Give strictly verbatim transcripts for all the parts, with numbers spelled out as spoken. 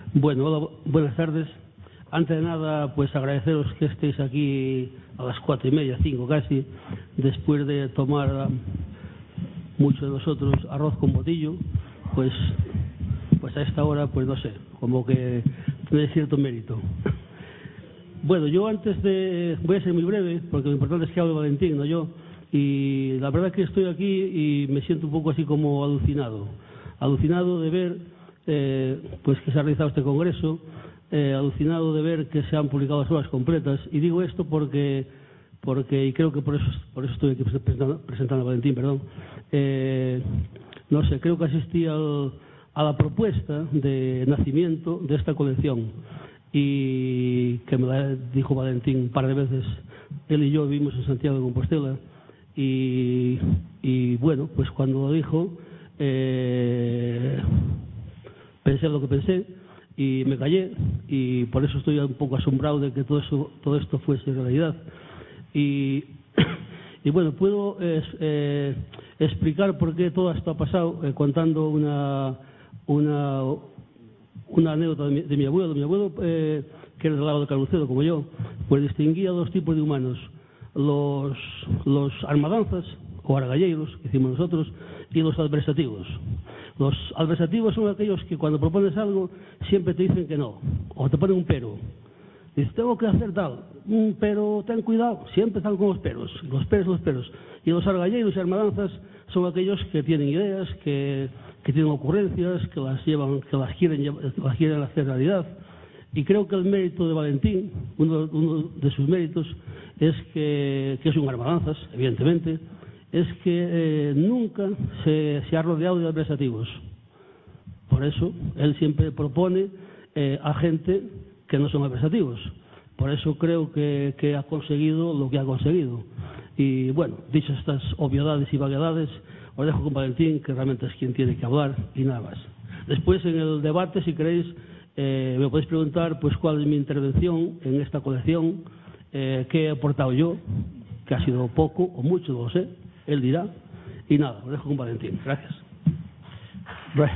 Bueno, hola, buenas tardes. Antes de nada, pues agradeceros que estéis aquí a las cuatro y media, cinco casi, después de tomar muchos de nosotros arroz con botillo, pues, pues a esta hora, pues no sé, como que tiene cierto mérito. Bueno, yo antes de... voy a ser muy breve, porque lo importante es que hable Valentín, no yo, y la verdad es que estoy aquí y me siento un poco así como alucinado, alucinado de ver eh, pues que se ha realizado este congreso, eh, alucinado de ver que se han publicado las obras completas, y digo esto porque, porque y creo que por eso, por eso estoy aquí presentando, presentando a Valentín, perdón, eh, no sé, creo que asistí al, a la propuesta de nacimiento de esta colección, y que me la dijo Valentín un par de veces. Él y yo vivimos en Santiago de Compostela y, y bueno, pues cuando lo dijo eh, pensé lo que pensé y me callé, y por eso estoy un poco asombrado de que todo eso, todo esto fuese realidad. Y, y bueno, puedo eh, eh, explicar por qué todo esto ha pasado eh, contando una una una anécdota de mi, de mi abuelo. Mi abuelo, eh, que era del lado de Carucedo, como yo, pues distinguía dos tipos de humanos: los, los armadanzas, o argalleiros, que decimos nosotros, y los adversativos. Los adversativos son aquellos que cuando propones algo siempre te dicen que no, o te ponen un pero. Dices, tengo que hacer tal, mm, pero ten cuidado, siempre están con los peros, los peros, los peros. Y los argalleiros y armadanzas son aquellos que tienen ideas, que, que tienen ocurrencias, que las llevan, que las quieren, las quieren hacer realidad. Y creo que el mérito de Valentín, uno, uno de sus méritos, es que, que es un armadanzas, evidentemente, es que eh, nunca se, se ha rodeado de adversativos. Por eso, él siempre propone eh, a gente que no son adversativos. Por eso creo que, que ha conseguido lo que ha conseguido. Y bueno, dichas estas obviedades y vaguedades, os dejo con Valentín, que realmente es quien tiene que hablar, y nada más. Después, en el debate, si queréis, eh, me podéis preguntar pues cuál es mi intervención en esta colección, eh, qué he aportado yo, que ha sido poco o mucho, no lo sé, él dirá. Y nada, os dejo con Valentín. Gracias. Bueno.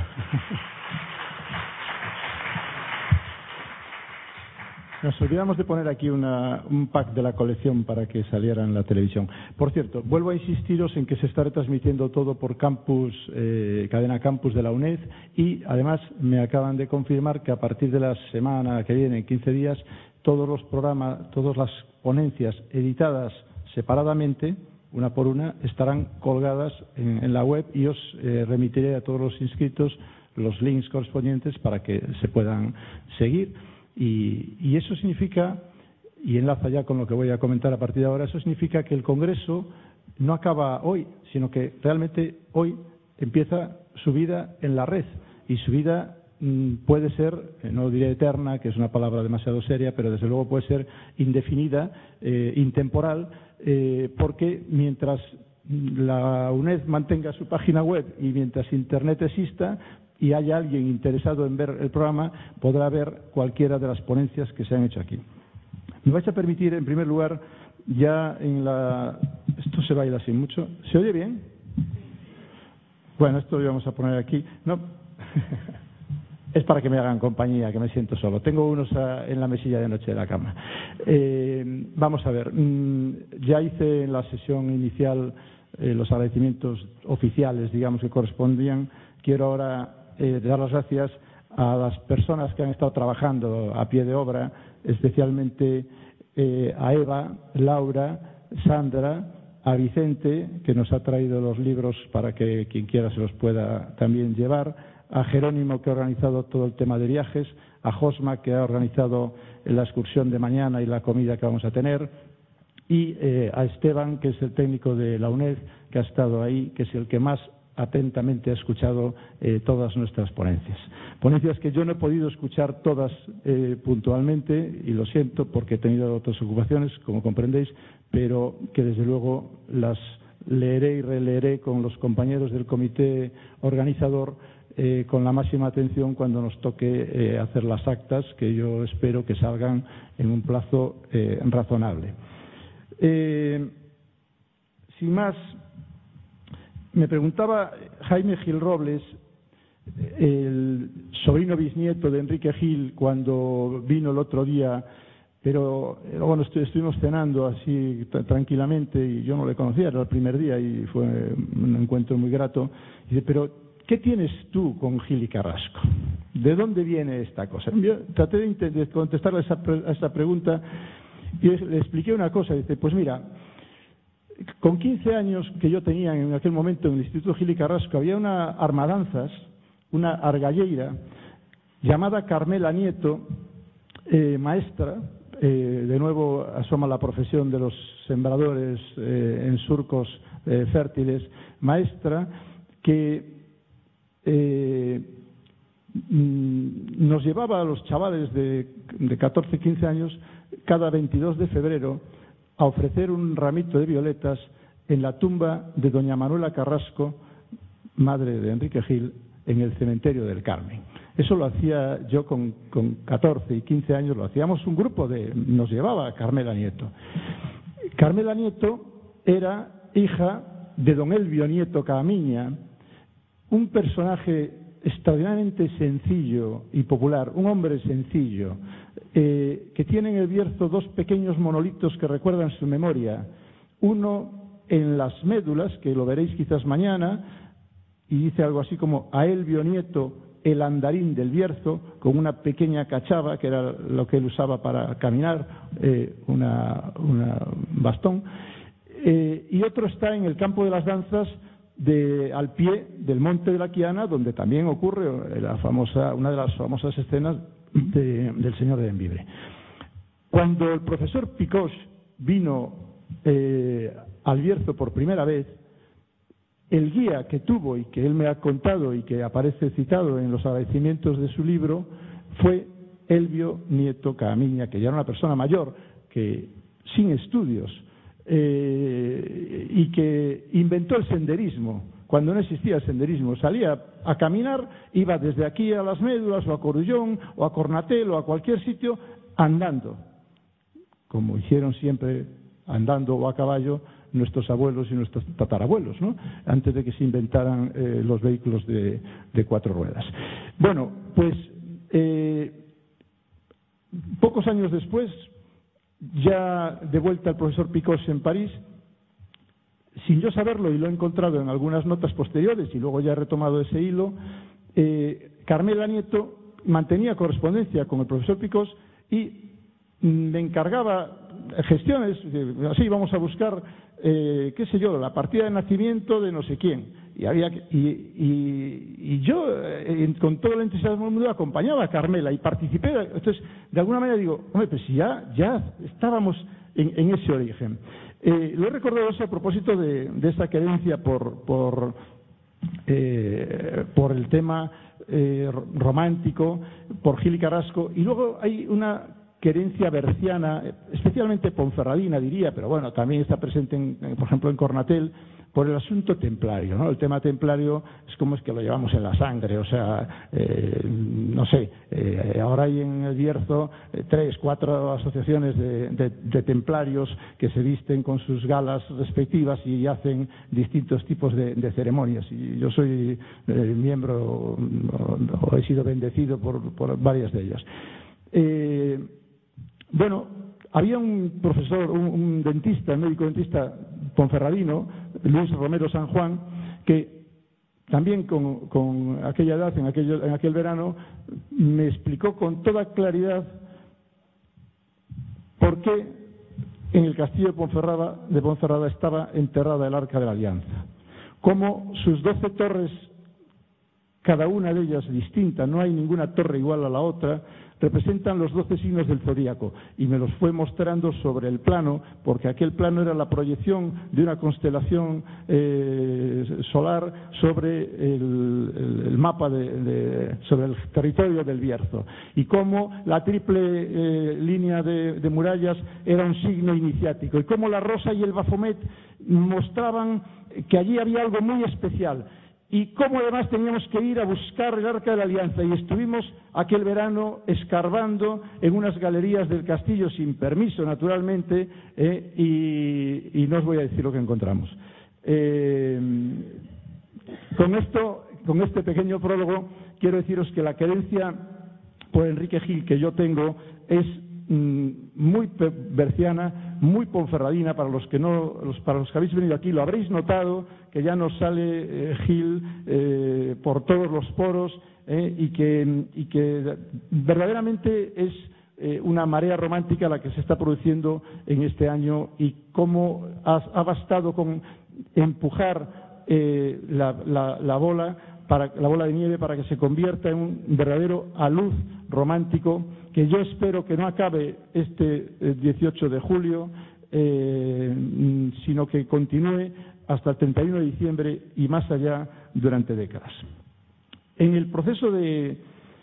Nos olvidamos de poner aquí una, un pack de la colección para que saliera en la televisión. Por cierto, vuelvo a insistiros en que se está retransmitiendo todo por Campus, eh, Cadena Campus de la UNED, y además me acaban de confirmar que a partir de la semana que viene, en quince días, todos los programas, todas las ponencias editadas separadamente, una por una, estarán colgadas en, en la web, y os eh, remitiré a todos los inscritos los links correspondientes para que se puedan seguir. Y, y eso significa, y enlaza ya con lo que voy a comentar a partir de ahora, eso significa que el Congreso no acaba hoy, sino que realmente hoy empieza su vida en la red, y su vida mmm, puede ser, no diré eterna, que es una palabra demasiado seria, pero desde luego puede ser indefinida, eh, intemporal, eh, porque mientras la UNED mantenga su página web y mientras Internet exista y haya alguien interesado en ver el programa, podrá ver cualquiera de las ponencias que se han hecho aquí. Me vais a permitir, en primer lugar, ya en la... Esto se baila así mucho. ¿Se oye bien? Bueno, esto lo vamos a poner aquí. No, es para que me hagan compañía, que me siento solo. Tengo unos a, en la mesilla de noche de la cama. Eh, vamos a ver. Ya hice en la sesión inicial eh, los agradecimientos oficiales, digamos, que correspondían. Quiero ahora Eh, dar las gracias a las personas que han estado trabajando a pie de obra, especialmente eh, a Eva, Laura, Sandra, a Vicente, que nos ha traído los libros para que quien quiera se los pueda también llevar, a Jerónimo, que ha organizado todo el tema de viajes, a Josma, que ha organizado la excursión de mañana y la comida que vamos a tener, y eh, a Esteban, que es el técnico de la UNED, que ha estado ahí, que es el que más atentamente ha escuchado eh, todas nuestras ponencias. Ponencias que yo no he podido escuchar todas eh, puntualmente, y lo siento porque he tenido otras ocupaciones, como comprendéis, pero que desde luego las leeré y releeré con los compañeros del comité organizador eh, con la máxima atención cuando nos toque eh, hacer las actas, que yo espero que salgan en un plazo eh, razonable. Eh, sin más, me preguntaba Jaime Gil Robles el, sobrino bisnieto de Enrique Gil, cuando vino el otro día, pero bueno, estuvimos cenando así tranquilamente y yo no le conocía, era el primer día y fue un encuentro muy grato. Y dice, pero ¿qué tienes tú con Gil y Carrasco? ¿De dónde viene esta cosa? Yo traté de, de contestarle a esa, a esa pregunta y le expliqué una cosa. Dice, pues mira, con quince años que yo tenía en aquel momento en el Instituto Gil y Carrasco, había una armadanzas, una argalleira, llamada Carmela Nieto, eh, maestra, eh, de nuevo asoma la profesión de los sembradores eh, en surcos eh, fértiles, maestra que eh, nos llevaba a los chavales de, de catorce, quince años cada veintidós de febrero a ofrecer un ramito de violetas en la tumba de doña Manuela Carrasco, madre de Enrique Gil, en el cementerio del Carmen. Eso lo hacía yo con, con catorce y quince años, lo hacíamos un grupo de... nos llevaba Carmela Nieto. Carmela Nieto era hija de don Elvio Nieto Caamiña, un personaje extraordinariamente sencillo y popular, un hombre sencillo, eh, que tiene en el Bierzo dos pequeños monolitos que recuerdan su memoria. Uno en las médulas, que lo veréis quizás mañana, y dice algo así como a Elvio Nieto, el andarín del Bierzo, con una pequeña cachava, que era lo que él usaba para caminar, eh, una, una bastón. Eh, y otro está en el campo de las danzas, de, al pie del Monte de la Quiana, donde también ocurre la famosa, una de las famosas escenas de, del Señor de Bembibre. Cuando el profesor Picós vino eh, al Bierzo por primera vez, el guía que tuvo y que él me ha contado y que aparece citado en los agradecimientos de su libro fue Elvio Nieto Caamiña, que ya era una persona mayor, que sin estudios, eh, y que inventó el senderismo cuando no existía el senderismo. Salía a caminar, iba desde aquí a Las Médulas o a Corullón o a Cornatel o a cualquier sitio andando, como hicieron siempre andando o a caballo nuestros abuelos y nuestros tatarabuelos, ¿no?, antes de que se inventaran eh, los vehículos de, de cuatro ruedas. Bueno, pues eh, pocos años después, ya de vuelta el profesor Picós en París, sin yo saberlo, y lo he encontrado en algunas notas posteriores y luego ya he retomado ese hilo, eh, Carmela Nieto mantenía correspondencia con el profesor Picós y me encargaba gestiones, así vamos a buscar, eh, qué sé yo, la partida de nacimiento de no sé quién. Y, había, y, y, y yo, eh, con todo el entusiasmo del mundo, acompañaba a Carmela y participé. Entonces, de alguna manera digo, hombre, pues si ya, ya estábamos en, en ese origen. Eh, lo he recordado eso a propósito de, de esa querencia por, por, eh, por el tema eh, romántico, por Gil y Carrasco, y luego hay una querencia berciana, especialmente ponferradina, diría, pero bueno, también está presente, en, por ejemplo, en Cornatel, por el asunto templario, ¿no? El tema templario es como es que lo llevamos en la sangre, o sea, eh, no sé, eh, ahora hay en el Bierzo eh, tres, cuatro asociaciones de, de, de templarios que se visten con sus galas respectivas y hacen distintos tipos de, de ceremonias. Y yo soy eh, miembro, o, o he sido bendecido por, por varias de ellas. Eh, bueno, había un profesor, un, un dentista, un médico dentista ponferradino, Luis Romero San Juan, que también con, con aquella edad, en aquel, en aquel verano, me explicó con toda claridad por qué en el castillo de Ponferrada, de Ponferrada estaba enterrada el Arca de la Alianza. Cómo sus doce torres, cada una de ellas distinta, no hay ninguna torre igual a la otra, representan los doce signos del zodíaco, y me los fue mostrando sobre el plano, porque aquel plano era la proyección de una constelación eh, solar sobre el, el, el mapa de, de, sobre el territorio del Bierzo, y cómo la triple eh, línea de, de murallas era un signo iniciático, y cómo la rosa y el Baphomet mostraban que allí había algo muy especial. Y cómo además teníamos que ir a buscar el Arca de la Alianza, y estuvimos aquel verano escarbando en unas galerías del castillo sin permiso, naturalmente, eh, y, y no os voy a decir lo que encontramos. Eh, con esto, con este pequeño prólogo, quiero deciros que la querencia por Enrique Gil que yo tengo es mmm, muy berciana, muy ponferradina. Para los que no, los, para los que habéis venido aquí lo habréis notado, que ya nos sale eh, Gil eh, por todos los poros, eh, y, que, y que verdaderamente es eh, una marea romántica la que se está produciendo en este año, y cómo ha, ha bastado con empujar eh, la, la, la bola para la bola de nieve para que se convierta en un verdadero alud romántico, que yo espero que no acabe este eh, dieciocho de julio, eh, sino que continúe hasta el treinta y uno de diciembre y más allá durante décadas. En el proceso de,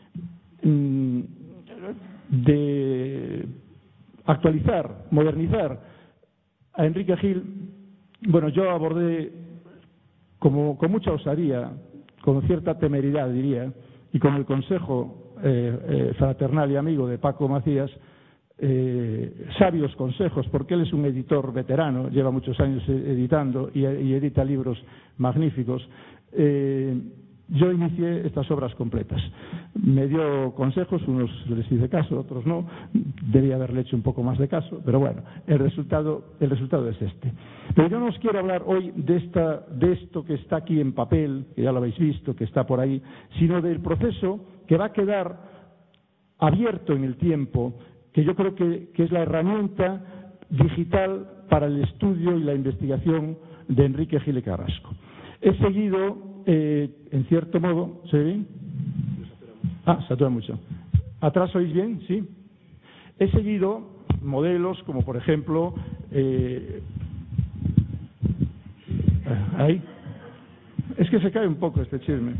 de actualizar, modernizar a Enrique Gil, bueno, yo abordé como, con mucha osadía, con cierta temeridad, diría, y con el consejo eh, eh, fraternal y amigo de Paco Macías, eh, sabios consejos, porque él es un editor veterano, lleva muchos años editando y, y edita libros magníficos. Eh, yo inicié estas obras completas. Me dio consejos, unos les hice caso, otros no. Debía haberle hecho un poco más de caso, pero bueno, el resultado, el resultado es este. Pero yo no os quiero hablar hoy de, esta, de esto que está aquí en papel, que ya lo habéis visto, que está por ahí, sino del proceso que va a quedar abierto en el tiempo, que yo creo que, que es la herramienta digital para el estudio y la investigación de Enrique Gil y Carrasco. He seguido, eh, en cierto modo, ¿se ve bien? Ah, satura mucho. ¿Atrás oís bien? Sí. He seguido modelos como, por ejemplo, eh, ahí. Es que se cae un poco este chisme.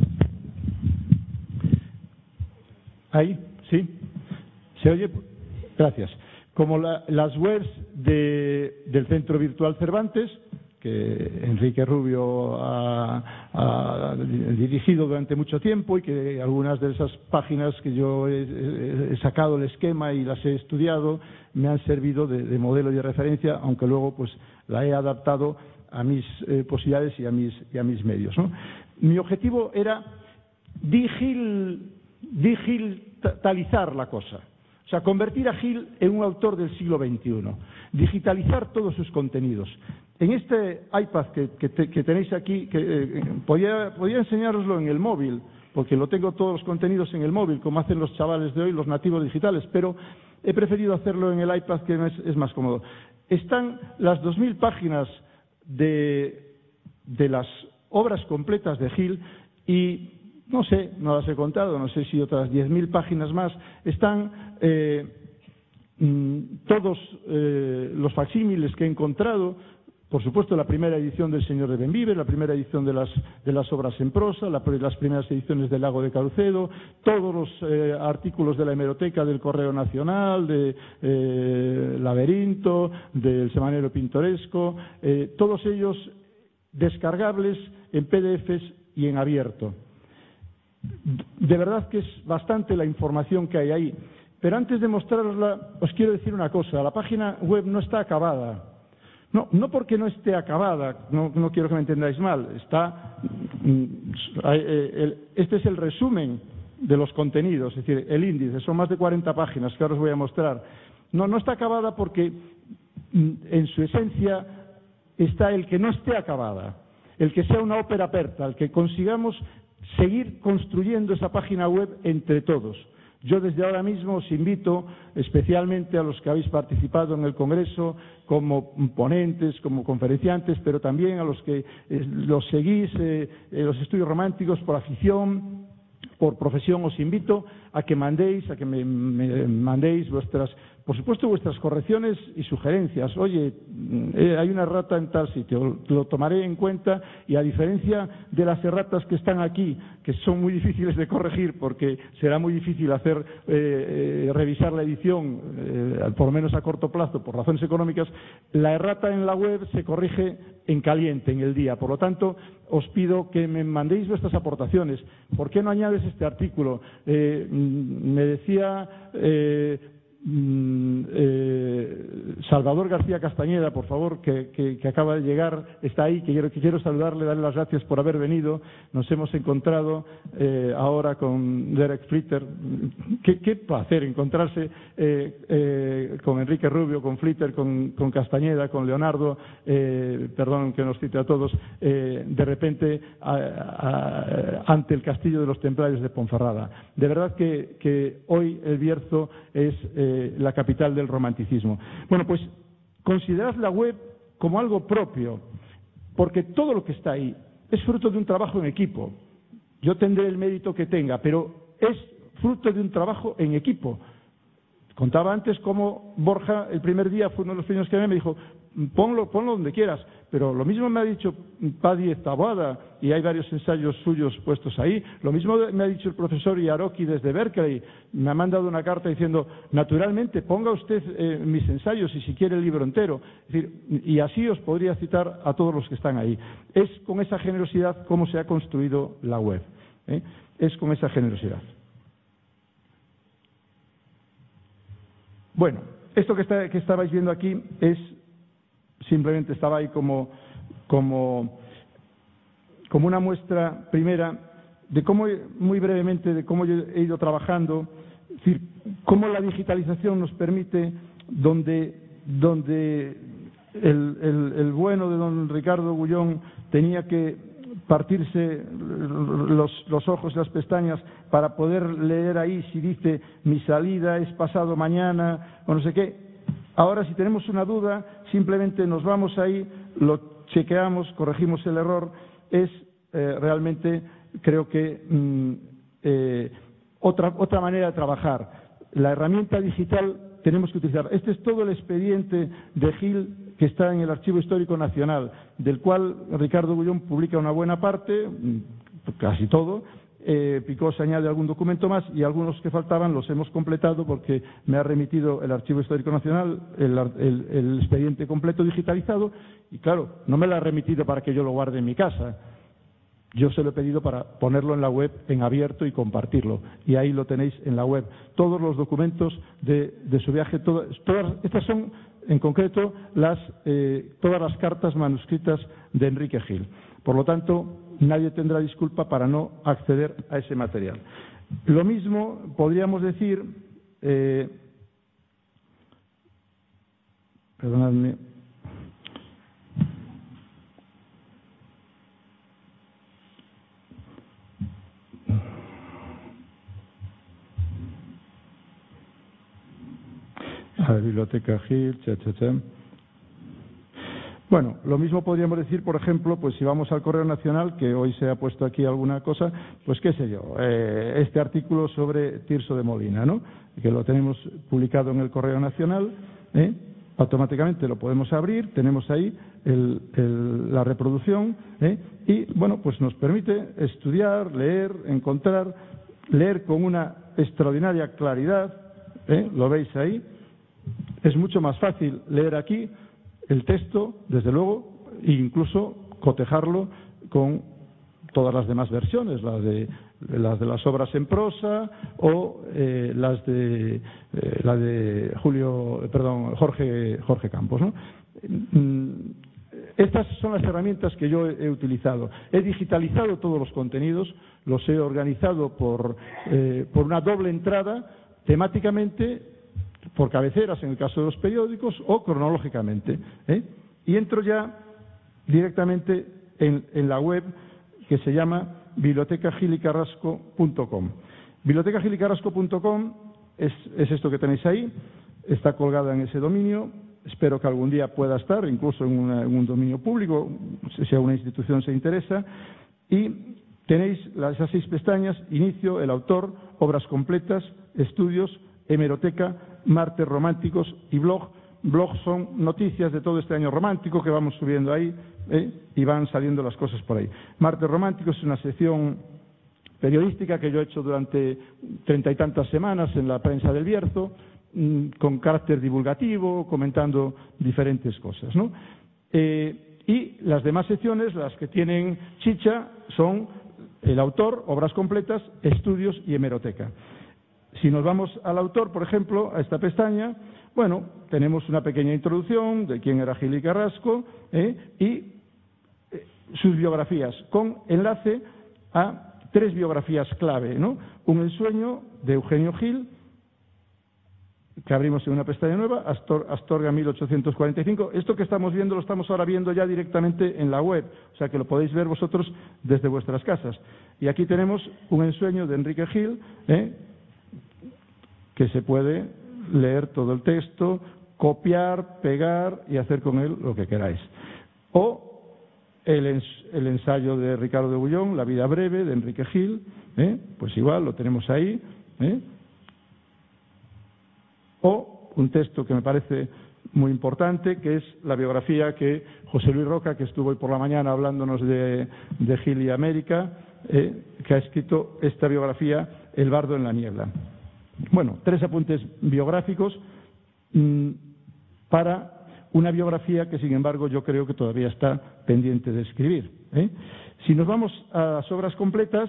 Ahí, sí. ¿Se oye? Gracias. Como la, las webs de, del Centro Virtual Cervantes, que Enrique Rubio ha, ha dirigido durante mucho tiempo, y que algunas de esas páginas que yo he, he sacado el esquema y las he estudiado me han servido de, de modelo y de referencia, aunque luego pues la he adaptado a mis eh, posibilidades y a mis, y a mis medios, ¿no? Mi objetivo era digil, digitalizar la cosa. O sea, convertir a Gil en un autor del siglo veintiuno, digitalizar todos sus contenidos. En este iPad que, que, te, que tenéis aquí, que eh, podía, podía enseñároslo en el móvil, porque lo tengo todos los contenidos en el móvil, como hacen los chavales de hoy, los nativos digitales, pero he preferido hacerlo en el iPad, que es, es más cómodo. Están las dos mil páginas de, de las obras completas de Gil, y no sé, no las he contado, no sé si otras diez mil páginas más. Están eh, todos eh, los facsímiles que he encontrado. Por supuesto, la primera edición del Señor de Bembibre, la primera edición de las, de las obras en prosa, la, las primeras ediciones del Lago de Carucedo, todos los eh, artículos de la hemeroteca del Correo Nacional, de eh, Laberinto, del Semanero Pintoresco, eh, todos ellos descargables en P D Efes y en abierto. De verdad que es bastante la información que hay ahí. Pero antes de mostrarosla, os quiero decir una cosa. La página web no está acabada. No, no porque no esté acabada, no, no quiero que me entendáis mal. Está, este es el resumen de los contenidos, es decir, el índice. Son más de cuarenta páginas que ahora os voy a mostrar. No, no está acabada porque en su esencia está el que no esté acabada, el que sea una ópera aperta, el que consigamos seguir construyendo esa página web entre todos. Yo desde ahora mismo os invito, especialmente a los que habéis participado en el Congreso como ponentes, como conferenciantes, pero también a los que eh, los seguís, eh, eh, los estudios románticos por afición, por profesión, os invito a que mandéis, a que me, me mandéis vuestras, por supuesto, vuestras correcciones y sugerencias. Oye, eh, hay una errata en tal sitio, lo tomaré en cuenta, y a diferencia de las erratas que están aquí, que son muy difíciles de corregir porque será muy difícil hacer eh, eh, revisar la edición, eh, por lo menos a corto plazo, por razones económicas, la errata en la web se corrige en caliente, en el día. Por lo tanto, os pido que me mandéis vuestras aportaciones. ¿Por qué no añades este artículo? Eh, me decía... Eh, eh, Salvador García Castañeda, por favor, que, que, que acaba de llegar, está ahí, que quiero, que quiero saludarle, darle las gracias por haber venido. Nos hemos encontrado eh, ahora con Derek Flitter. Qué, qué placer encontrarse eh, eh, con Enrique Rubio, con Flitter, con, con Castañeda, con Leonardo, eh, perdón que nos cite a todos, eh, de repente a, a, ante el castillo de los templarios de Ponferrada. De verdad que, que hoy el Bierzo es eh, la capital del romanticismo. Bueno, pues considerad la web como algo propio, porque todo lo que está ahí es fruto de un trabajo en equipo. Yo tendré el mérito que tenga, pero es fruto de un trabajo en equipo. Contaba antes cómo Borja, el primer día, fue uno de los primeros que me dijo, ponlo, ponlo donde quieras, pero lo mismo me ha dicho Paddy Taboada, y hay varios ensayos suyos puestos ahí, lo mismo me ha dicho el profesor Iaroki desde Berkeley, me ha mandado una carta diciendo, naturalmente, ponga usted eh, mis ensayos y si quiere el libro entero, es decir, y así os podría citar a todos los que están ahí. Es con esa generosidad como se ha construido la web, ¿eh? Es con esa generosidad. Bueno, esto que, está, que estabais viendo aquí es simplemente estaba ahí como, como, como una muestra primera de cómo, muy brevemente, de cómo yo he ido trabajando, es decir, cómo la digitalización nos permite, donde, donde el, el, el bueno de don Ricardo Gullón tenía que partirse los, los ojos y las pestañas para poder leer ahí si dice mi salida es pasado mañana o no sé qué. Ahora, si tenemos una duda, simplemente nos vamos ahí, lo chequeamos, corregimos el error. Es eh, realmente, creo que, mmm, eh, otra, otra manera de trabajar. La herramienta digital tenemos que utilizar. Este es todo el expediente de Gil que está en el Archivo Histórico Nacional, del cual Ricardo Gullón publica una buena parte, casi todo. Eh, Picó se añade algún documento más y algunos que faltaban los hemos completado porque me ha remitido el Archivo Histórico Nacional el, el, el expediente completo digitalizado y claro, no me lo ha remitido para que yo lo guarde en mi casa. Yo se lo he pedido para ponerlo en la web en abierto y compartirlo. Y ahí lo tenéis en la web. Todos los documentos de, de su viaje, todo, todas, estas son en concreto las, eh, todas las cartas manuscritas de Enrique Gil. Por lo tanto, nadie tendrá disculpa para no acceder a ese material. Lo mismo podríamos decir, eh, perdonadme, a la Biblioteca Gil, cha, cha, cha. Bueno, lo mismo podríamos decir, por ejemplo, pues si vamos al Correo Nacional, que hoy se ha puesto aquí alguna cosa, pues qué sé yo, eh, este artículo sobre Tirso de Molina, ¿no? Que lo tenemos publicado en el Correo Nacional, ¿eh? Automáticamente lo podemos abrir, tenemos ahí el, el, la reproducción, ¿eh? Y, bueno, pues nos permite estudiar, leer, encontrar, leer con una extraordinaria claridad, ¿eh? Lo veis ahí. Es mucho más fácil leer aquí el texto, desde luego, e incluso cotejarlo con todas las demás versiones, las de las de las obras en prosa o eh, las de eh, la de Julio, perdón, Jorge Jorge Campos, ¿no? Estas son las herramientas que yo he utilizado. He digitalizado todos los contenidos, los he organizado por eh, por una doble entrada, temáticamente, por cabeceras en el caso de los periódicos o cronológicamente, ¿eh? Y entro ya directamente en, en la web que se llama biblioteca gil y carrasco punto com. biblioteca gil y carrasco punto com es, es esto que tenéis ahí, está colgada en ese dominio, espero que algún día pueda estar, incluso en, una, en un dominio público, si a una institución se interesa, y tenéis las, esas seis pestañas: inicio, el autor, obras completas, estudios, hemeroteca, martes románticos y blog. Blog son noticias de todo este año romántico que vamos subiendo ahí, ¿eh? Y van saliendo las cosas por ahí. Martes románticos es una sección periodística que yo he hecho durante treinta y tantas semanas en la prensa del Bierzo, mmm, con carácter divulgativo, comentando diferentes cosas, ¿no? Eh, y las demás secciones, las que tienen chicha, son el autor, obras completas, estudios y hemeroteca. Si nos vamos al autor, por ejemplo, a esta pestaña, bueno, tenemos una pequeña introducción de quién era Gil y Carrasco ¿eh? y eh, sus biografías, con enlace a tres biografías clave, ¿no? Un ensueño de Eugenio Gil, que abrimos en una pestaña nueva, Astor, Astorga mil ochocientos cuarenta y cinco. Esto que estamos viendo lo estamos ahora viendo ya directamente en la web, o sea que lo podéis ver vosotros desde vuestras casas. Y aquí tenemos un ensueño de Enrique Gil, ¿eh? que se puede leer todo el texto, copiar, pegar y hacer con él lo que queráis. O el, ens el ensayo de Ricardo de Bullón, La vida breve, de Enrique Gil, ¿eh? pues igual lo tenemos ahí. ¿eh? O un texto que me parece muy importante, que es la biografía que José Luis Roca, que estuvo hoy por la mañana hablándonos de, de Gil y América, eh, que ha escrito esta biografía, El bardo en la niebla. Bueno, tres apuntes biográficos mmm, para una biografía que, sin embargo, yo creo que todavía está pendiente de escribir. ¿eh? Si nos vamos a las obras completas,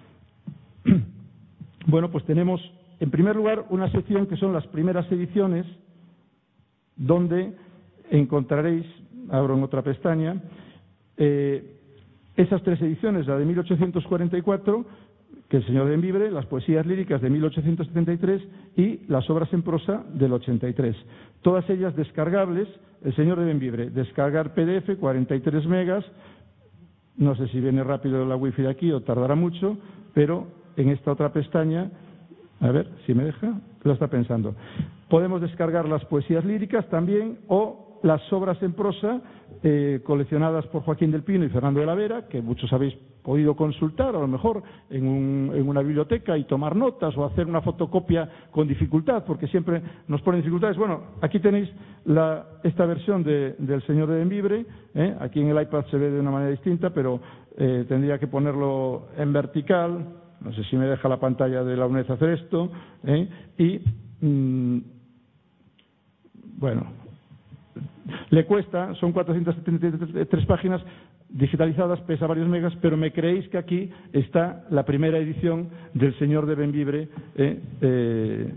bueno, pues tenemos, en primer lugar, una sección que son las primeras ediciones, donde encontraréis, abro en otra pestaña, eh, esas tres ediciones, la de mil ochocientos cuarenta y cuatro, que el señor de Bembibre, las poesías líricas de mil ochocientos setenta y tres y las obras en prosa del ochenta y tres. Todas ellas descargables. El señor de Bembibre, descargar P D F, cuarenta y tres megas. No sé si viene rápido la wifi de aquí o tardará mucho, pero en esta otra pestaña, a ver si me deja, lo está pensando. Podemos descargar las poesías líricas también o las obras en prosa eh, coleccionadas por Joaquín del Pino y Fernando de la Vera, que muchos habéis podido consultar, a lo mejor en, un, en una biblioteca y tomar notas o hacer una fotocopia con dificultad, porque siempre nos ponen dificultades. Bueno, aquí tenéis la, esta versión de, del señor de Bembibre, ¿eh? Aquí en el iPad se ve de una manera distinta, pero eh, tendría que ponerlo en vertical. No sé si me deja la pantalla de la UNED hacer esto. ¿eh? Y, mmm, bueno, le cuesta, son cuatrocientas setenta y tres páginas digitalizadas, pesa varios megas, pero me creéis que aquí está la primera edición del señor de Bembibre. ¿eh? Eh,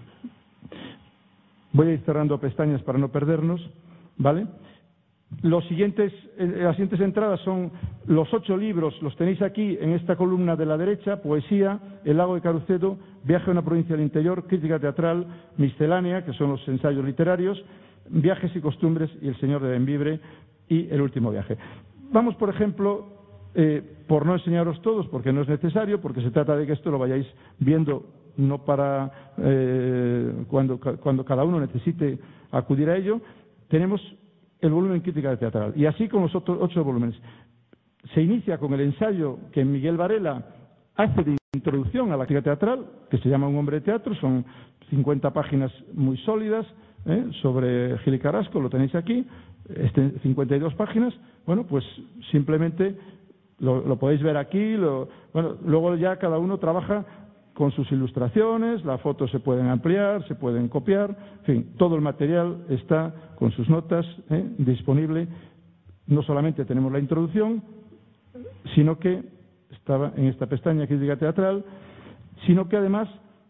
voy a ir cerrando pestañas para no perdernos, ¿vale? Los siguientes, las siguientes entradas son los ocho libros, los tenéis aquí en esta columna de la derecha: Poesía, El lago de Carucedo, Viaje a una provincia del interior, Crítica teatral, Miscelánea, que son los ensayos literarios, Viajes y costumbres y El señor de Bembibre y El último viaje. Vamos, por ejemplo, eh, por no enseñaros todos, porque no es necesario, porque se trata de que esto lo vayáis viendo, no para eh, cuando, cuando cada uno necesite acudir a ello. Tenemos el volumen Crítica teatral, y así con los otros ocho volúmenes. Se inicia con el ensayo que Miguel Varela hace de introducción a la crítica teatral, que se llama Un hombre de teatro. Son cincuenta páginas muy sólidas ¿eh? sobre Gil y Carrasco, lo tenéis aquí, este, cincuenta y dos páginas. Bueno, pues simplemente lo, lo podéis ver aquí. Lo, bueno, luego ya cada uno trabaja con sus ilustraciones, las fotos se pueden ampliar, se pueden copiar, en fin, todo el material está con sus notas ¿eh? disponible. No solamente tenemos la introducción, sino que estaba en esta pestaña Crítica teatral, sino que además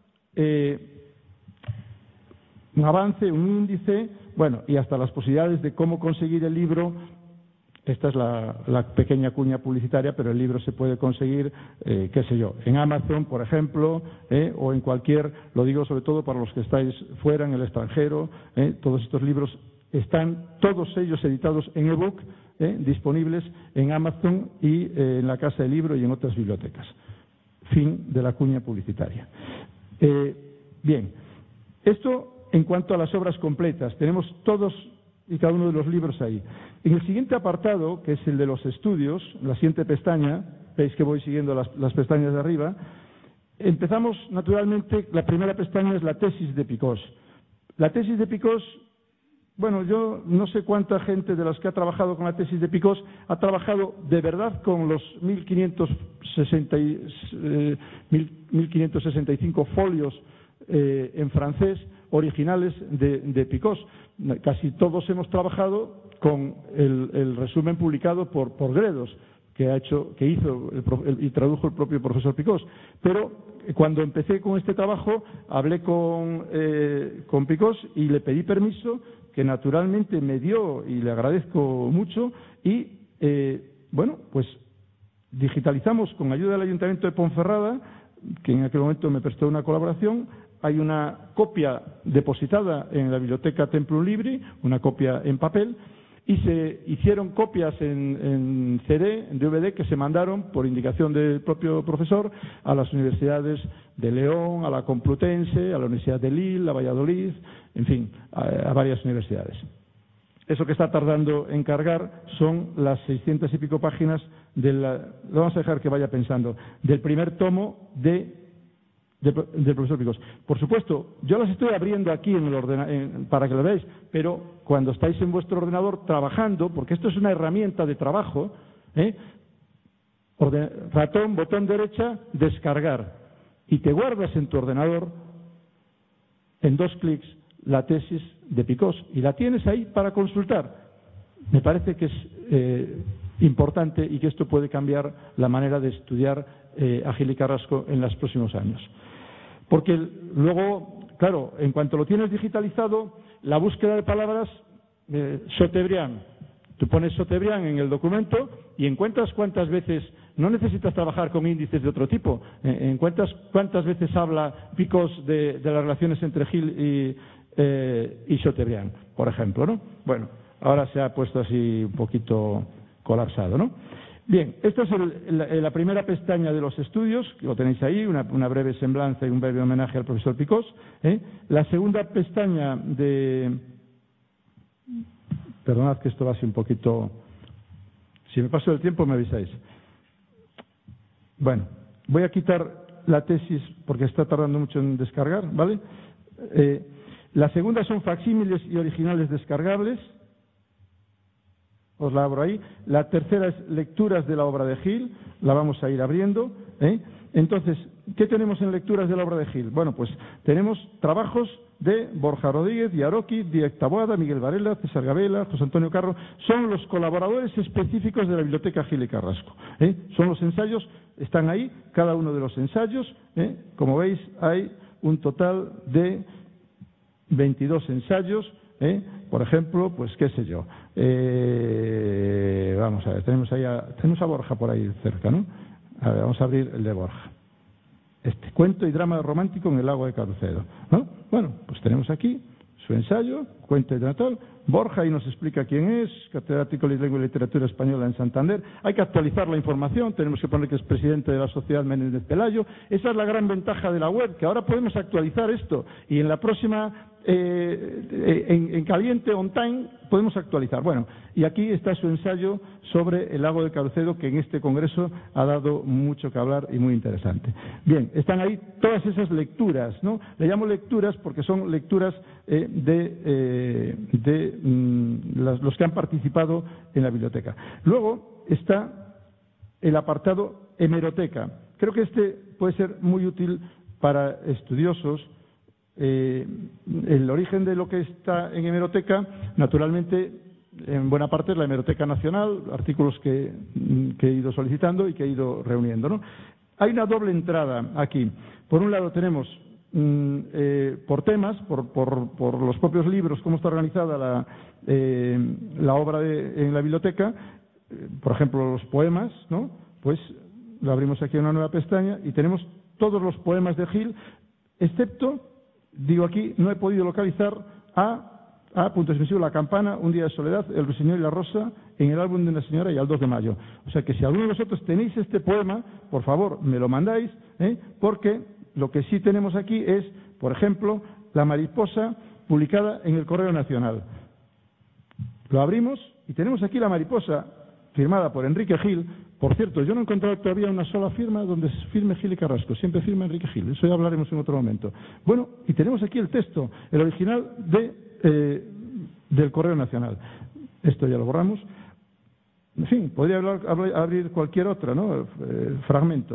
eh, un avance, un índice, bueno, y hasta las posibilidades de cómo conseguir el libro. Esta es la, la pequeña cuña publicitaria, pero el libro se puede conseguir, eh, qué sé yo, en Amazon, por ejemplo, eh, o en cualquier, lo digo sobre todo para los que estáis fuera, en el extranjero. eh, todos estos libros están, todos ellos editados en ebook, eh, disponibles en Amazon y eh, en la Casa del Libro y en otras bibliotecas. Fin de la cuña publicitaria. Eh, bien, esto en cuanto a las obras completas. Tenemos todos y cada uno de los libros ahí. En el siguiente apartado, que es el de los estudios, la siguiente pestaña, veis que voy siguiendo las, las pestañas de arriba, empezamos naturalmente, la primera pestaña es la tesis de Picós. La tesis de Picós, bueno, yo no sé cuánta gente de las que ha trabajado con la tesis de Picós ha trabajado de verdad con los mil quinientos sesenta y cinco folios eh, en francés originales de, de Picós. Casi todos hemos trabajado con el, el resumen publicado por, por Gredos, que que ha hecho, que hizo el, el, y tradujo el propio profesor Picós. Pero cuando empecé con este trabajo, hablé con, eh, con Picós y le pedí permiso, que naturalmente me dio, y le agradezco mucho, y eh, bueno, pues digitalizamos con ayuda del Ayuntamiento de Ponferrada, que en aquel momento me prestó una colaboración. Hay una copia depositada en la biblioteca Templum Libri, una copia en papel, y se hicieron copias en, en C D, en D V D, que se mandaron por indicación del propio profesor a las universidades de León, a la Complutense, a la Universidad de Lille, a Valladolid, en fin, a, a varias universidades. Eso que está tardando en cargar son las seiscientas y pico páginas de la, lo vamos a dejar que vaya pensando, del primer tomo de del profesor Picós. Por supuesto, yo las estoy abriendo aquí en el ordena, en, para que lo veáis, pero cuando estáis en vuestro ordenador trabajando, porque esto es una herramienta de trabajo, ¿eh? Orden, ratón, botón derecha, descargar, y te guardas en tu ordenador en dos clics la tesis de Picós y la tienes ahí para consultar. Me parece que es eh, importante y que esto puede cambiar la manera de estudiar eh, a Gil y Carrasco en los próximos años. Porque luego, claro, en cuanto lo tienes digitalizado, la búsqueda de palabras, eh, Chateaubriand, tú pones Chateaubriand en el documento y encuentras cuántas veces, no necesitas trabajar con índices de otro tipo, eh, encuentras cuántas veces habla Picós de, de las relaciones entre Gil y, eh, y Chateaubriand, por ejemplo, ¿no? Bueno, ahora se ha puesto así un poquito colapsado, ¿no? Bien, esta es el, la, la primera pestaña de los estudios, que lo tenéis ahí, una, una breve semblanza y un breve homenaje al profesor Picós. ¿eh? La segunda pestaña de... Perdonad que esto va así un poquito... Si me paso el tiempo me avisáis. Bueno, voy a quitar la tesis porque está tardando mucho en descargar, ¿vale? Eh, la segunda son facsímiles y originales descargables. Os la abro ahí. La tercera es lecturas de la obra de Gil, la vamos a ir abriendo. ¿eh? Entonces, ¿qué tenemos en lecturas de la obra de Gil? Bueno, pues tenemos trabajos de Borja Rodríguez, Yaroqui, Díaz Taboada, Miguel Varela, César Gabela, José Antonio Carro. Son los colaboradores específicos de la Biblioteca Gil y Carrasco. ¿eh? Son los ensayos, están ahí, cada uno de los ensayos. ¿eh? Como veis, hay un total de veintidós ensayos. ¿Eh? Por ejemplo, pues qué sé yo, eh, vamos a ver, tenemos ahí a, tenemos a Borja por ahí cerca, ¿no? A ver, vamos a abrir el de Borja. Este cuento y drama romántico en el lago de Carucedo, ¿no? Bueno, pues tenemos aquí su ensayo, cuento y drama tal. Borja ahí nos explica quién es, catedrático de Lengua y Literatura Española en Santander. Hay que actualizar la información, tenemos que poner que es presidente de la Sociedad Menéndez Pelayo. Esa es la gran ventaja de la web, que ahora podemos actualizar esto y en la próxima, eh, en, en caliente, on time, podemos actualizar. Bueno, y aquí está su ensayo sobre el lago de Carucedo, que en este congreso ha dado mucho que hablar y muy interesante. Bien, están ahí todas esas lecturas, ¿no? Le llamo lecturas porque son lecturas eh, de, eh, de mmm, las, los que han participado en la biblioteca. Luego está el apartado hemeroteca. Creo que este puede ser muy útil para estudiosos. Eh, el origen de lo que está en hemeroteca, naturalmente, en buena parte es la Hemeroteca Nacional, artículos que, que he ido solicitando y que he ido reuniendo, ¿no? Hay una doble entrada aquí. Por un lado tenemos mm, eh, por temas, por, por, por los propios libros, cómo está organizada la, eh, la obra de, en la biblioteca, eh, por ejemplo, los poemas, ¿no? Pues lo abrimos aquí en una nueva pestaña y tenemos todos los poemas de Gil, excepto, digo aquí, no he podido localizar a, a punto suspensivo, La campana, Un día de soledad, El ruiseñor y la rosa, en el álbum de una señora y al dos de mayo. O sea que si alguno de vosotros tenéis este poema, por favor, me lo mandáis, ¿eh? Porque lo que sí tenemos aquí es, por ejemplo, La mariposa, publicada en el Correo Nacional. Lo abrimos y tenemos aquí La mariposa, firmada por Enrique Gil. Por cierto, yo no he encontrado todavía una sola firma donde firme Gil y Carrasco. Siempre firma Enrique Gil. Eso ya hablaremos en otro momento. Bueno, y tenemos aquí el texto, el original de, eh, del Correo Nacional. Esto ya lo borramos. En fin, podría hablar, hablar, abrir cualquier otro, ¿no? Eh, fragmento.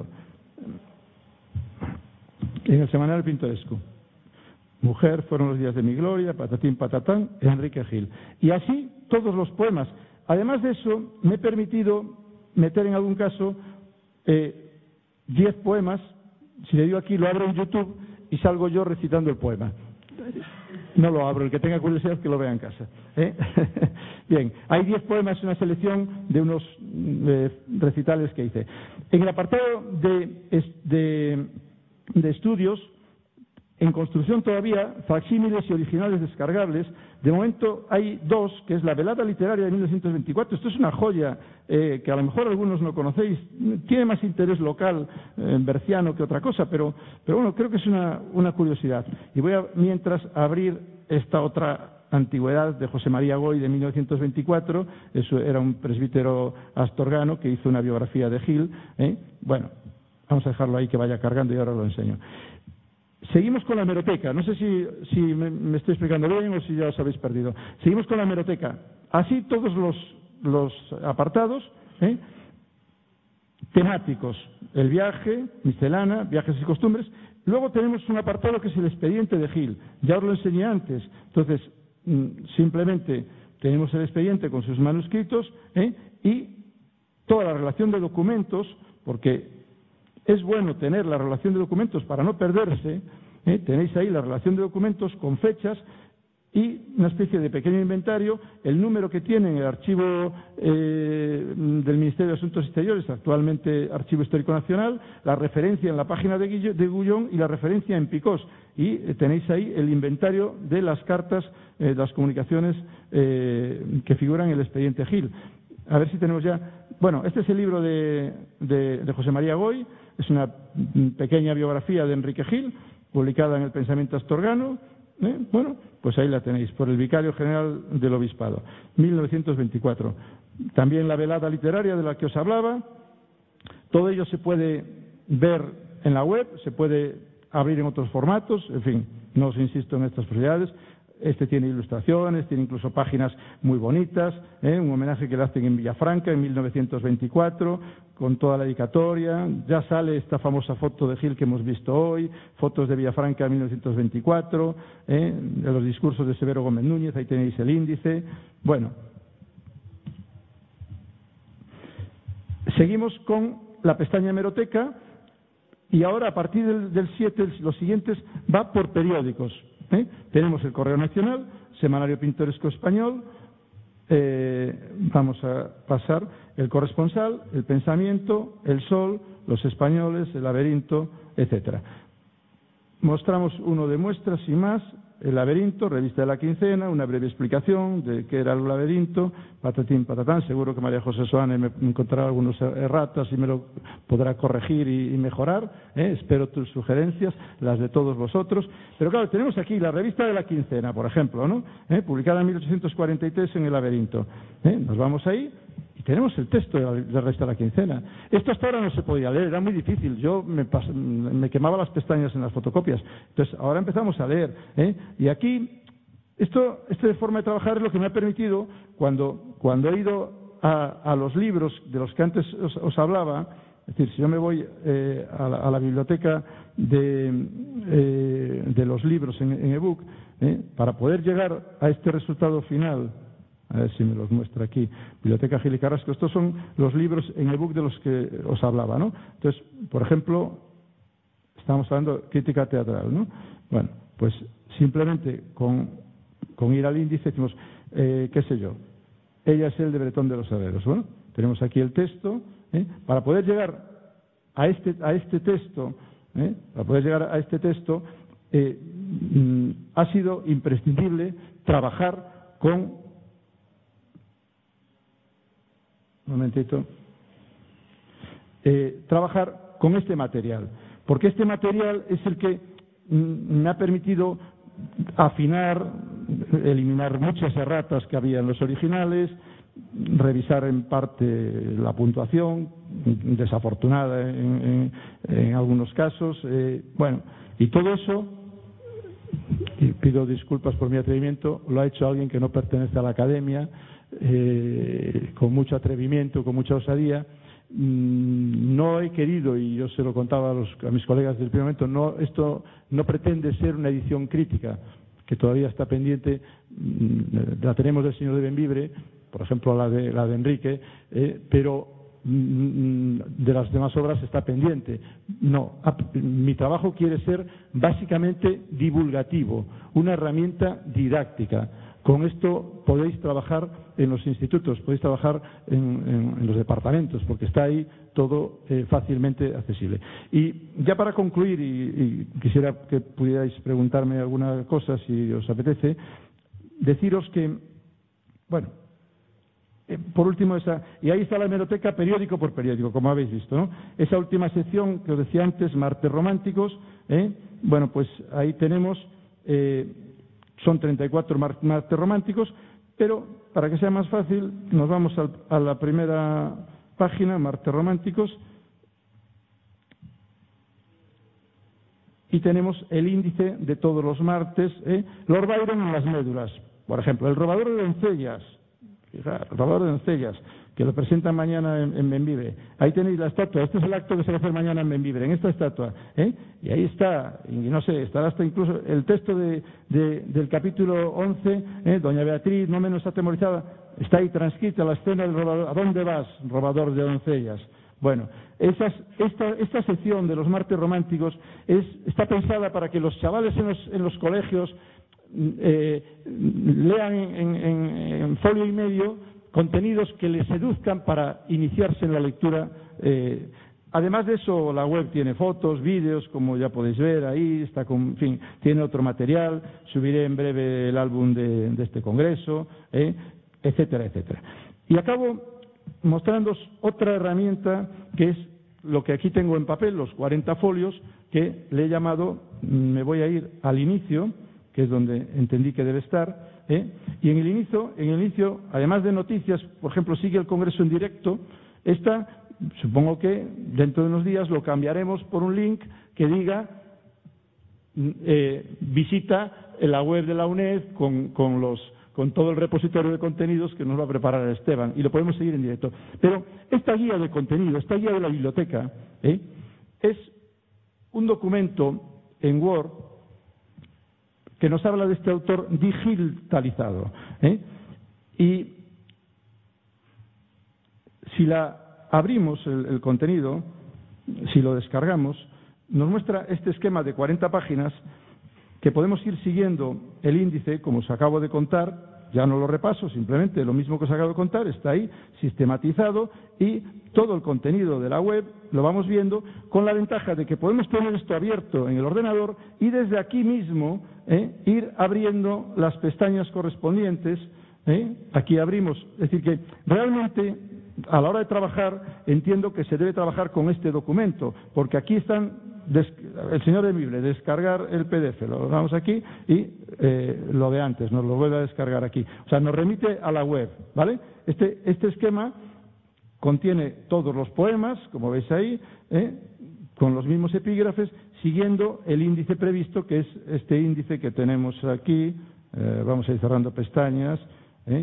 En el Semanal Pintoresco. Mujer, fueron los días de mi gloria, patatín, patatán, Enrique Gil. Y así todos los poemas. Además de eso, me he permitido meter en algún caso eh, diez poemas. Si le digo aquí, lo abro en YouTube y salgo yo recitando el poema. No lo abro, el que tenga curiosidad que lo vea en casa. ¿eh? Bien, hay diez poemas, una selección de unos eh, recitales que hice. En el apartado de, de, de estudios, en construcción todavía, facsímiles y originales descargables. De momento hay dos, que es la Velada Literaria de mil novecientos veinticuatro. Esto es una joya eh, que a lo mejor algunos no conocéis. Tiene más interés local, eh, berciano, que otra cosa, pero, pero bueno, creo que es una, una curiosidad. Y voy a, mientras, a abrir esta otra antigüedad de José María Goy de mil novecientos veinticuatro. Eso era un presbítero astorgano que hizo una biografía de Gil. ¿eh? Bueno, vamos a dejarlo ahí que vaya cargando y ahora lo enseño. Seguimos con la hemeroteca. No sé si, si me, me estoy explicando bien o si ya os habéis perdido. Seguimos con la hemeroteca. Así todos los, los apartados ¿eh? temáticos. El viaje, miscelánea, viajes y costumbres. Luego tenemos un apartado que es el expediente de Gil. Ya os lo enseñé antes. Entonces, simplemente tenemos el expediente con sus manuscritos ¿eh? y toda la relación de documentos, porque es bueno tener la relación de documentos para no perderse. ¿eh? Tenéis ahí la relación de documentos con fechas y una especie de pequeño inventario, el número que tiene en el archivo eh, del Ministerio de Asuntos Exteriores, actualmente Archivo Histórico Nacional, la referencia en la página de, Guillo, de Gullón y la referencia en Picós. Y eh, tenéis ahí el inventario de las cartas, eh, las comunicaciones eh, que figuran en el expediente Gil. A ver si tenemos ya... Bueno, este es el libro de, de, de José María Goy. Es una pequeña biografía de Enrique Gil, publicada en el Pensamiento Astorgano. ¿eh? Bueno, pues ahí la tenéis, por el Vicario General del Obispado, mil novecientos veinticuatro. También la velada literaria de la que os hablaba. Todo ello se puede ver en la web, se puede abrir en otros formatos, en fin, no os insisto en estas posibilidades. Este tiene ilustraciones, tiene incluso páginas muy bonitas, ¿eh? un homenaje que le hacen en Villafranca en mil novecientos veinticuatro, con toda la dedicatoria. Ya sale esta famosa foto de Gil que hemos visto hoy, fotos de Villafranca en mil novecientos veinticuatro, ¿eh? de los discursos de Severo Gómez Núñez, ahí tenéis el índice. Bueno, seguimos con la pestaña hemeroteca y ahora a partir del, del siete, los siguientes, va por periódicos. ¿Eh? Tenemos el Correo Nacional, Semanario Pintoresco Español, eh, vamos a pasar el Corresponsal, el Pensamiento, el Sol, los Españoles, el Laberinto, etcétera. Mostramos uno de muestras y más, el Laberinto, revista de la quincena, una breve explicación de qué era el laberinto, patatín, patatán. Seguro que María José Soane me encontrará algunos erratas y me lo podrá corregir y, y mejorar. ¿eh? Espero tus sugerencias, las de todos vosotros. Pero claro, tenemos aquí la revista de la quincena, por ejemplo, ¿no? ¿Eh? publicada en mil ochocientos cuarenta y tres en el Laberinto. ¿eh? Nos vamos ahí. Tenemos el texto de la, de la revista de la quincena. Esto hasta ahora no se podía leer, era muy difícil. Yo me, pas, me quemaba las pestañas en las fotocopias. Entonces, ahora empezamos a leer. ¿eh? Y aquí, esto, esta forma de trabajar es lo que me ha permitido, cuando, cuando he ido a, a los libros de los que antes os, os hablaba, es decir, si yo me voy eh, a, la, a la biblioteca de, eh, de los libros en, en ebook, ¿eh? para poder llegar a este resultado final. A ver si me los muestra aquí. Biblioteca Gil y Carrasco. Estos son los libros en ebook de los que os hablaba, ¿no? Entonces, por ejemplo, estamos hablando de crítica teatral, ¿no? Bueno, pues simplemente con, con ir al índice decimos, eh, qué sé yo, ella es el de Bretón de los Herreros. Bueno, tenemos aquí el texto. ¿eh? Para poder llegar a este, a este texto, ¿eh? para poder llegar a este texto, eh, mm, ha sido imprescindible trabajar con... Un momentito. Eh, trabajar con este material, porque este material es el que mm, me ha permitido afinar, eliminar muchas erratas que había en los originales, revisar en parte la puntuación, desafortunada en, en, en algunos casos. Eh, bueno, y todo eso, y pido disculpas por mi atrevimiento, lo ha hecho alguien que no pertenece a la academia, Eh, con mucho atrevimiento, con mucha osadía. Mm, no he querido, y yo se lo contaba a, los, a mis colegas del primer momento, no, esto no pretende ser una edición crítica, que todavía está pendiente. Mm, la tenemos del señor de Bembibre, por ejemplo la de, la de Enrique, eh, pero de las demás obras está pendiente. No, mi trabajo quiere ser básicamente divulgativo, una herramienta didáctica. Con esto podéis trabajar en los institutos, podéis trabajar en, en, en los departamentos, porque está ahí todo eh, fácilmente accesible. Y ya para concluir, y, y quisiera que pudierais preguntarme alguna cosa si os apetece, deciros que, bueno, eh, por último, esa, y ahí está la hemeroteca periódico por periódico, como habéis visto, ¿no? Esa última sección que os decía antes, martes románticos, ¿eh? Bueno, pues ahí tenemos... Eh, Son treinta y cuatro martes románticos, pero para que sea más fácil nos vamos al, a la primera página, martes románticos, y tenemos el índice de todos los martes, ¿eh? Lord Byron en las médulas, por ejemplo, el robador de doncellas, fija, el robador de doncellas, que lo presentan mañana en, en Bembibre. Ahí tenéis la estatua, este es el acto que se va a hacer mañana en Bembibre, en esta estatua, ¿eh? Y ahí está, y no sé, estará hasta incluso el texto de, de, del capítulo once, ¿eh? Doña Beatriz, no menos atemorizada, está ahí transcrita la escena del robador. ¿A dónde vas, robador de doncellas? Bueno, esas, esta, esta sección de los martes románticos es, está pensada para que los chavales en los, en los colegios eh, lean en, en, en folio y medio contenidos que les seduzcan para iniciarse en la lectura. Eh, además de eso, la web tiene fotos, vídeos, como ya podéis ver ahí, está con, en fin, tiene otro material, subiré en breve el álbum de, de este congreso, eh, etcétera, etcétera. Y acabo mostrándoos otra herramienta que es lo que aquí tengo en papel, los cuarenta folios, que le he llamado, me voy a ir al inicio, que es donde entendí que debe estar, ¿eh? Y en el inicio, en el inicio, además de noticias, por ejemplo, sigue el Congreso en directo. Esta, supongo que dentro de unos días lo cambiaremos por un link que diga eh, visita la web de la UNED con, con, los, con todo el repositorio de contenidos que nos va a preparar Esteban, y lo podemos seguir en directo. Pero esta guía de contenido, esta guía de la biblioteca, ¿eh? es un documento en Word que nos habla de este autor digitalizado, ¿eh? Y si la abrimos el, el contenido, si lo descargamos, nos muestra este esquema de cuarenta páginas que podemos ir siguiendo el índice, como os acabo de contar. Ya no lo repaso, simplemente lo mismo que os acabo de contar está ahí sistematizado, y todo el contenido de la web lo vamos viendo, con la ventaja de que podemos tener esto abierto en el ordenador y desde aquí mismo eh, ir abriendo las pestañas correspondientes. Eh. Aquí abrimos, es decir que realmente a la hora de trabajar entiendo que se debe trabajar con este documento, porque aquí están, el señor Bembibre, descargar el P D F, lo damos aquí y eh, lo de antes, nos lo vuelve a descargar aquí. O sea, nos remite a la web, ¿vale? Este, este esquema contiene todos los poemas, como veis ahí, ¿eh? con los mismos epígrafes, siguiendo el índice previsto, que es este índice que tenemos aquí. Eh, vamos a ir cerrando pestañas, ¿eh?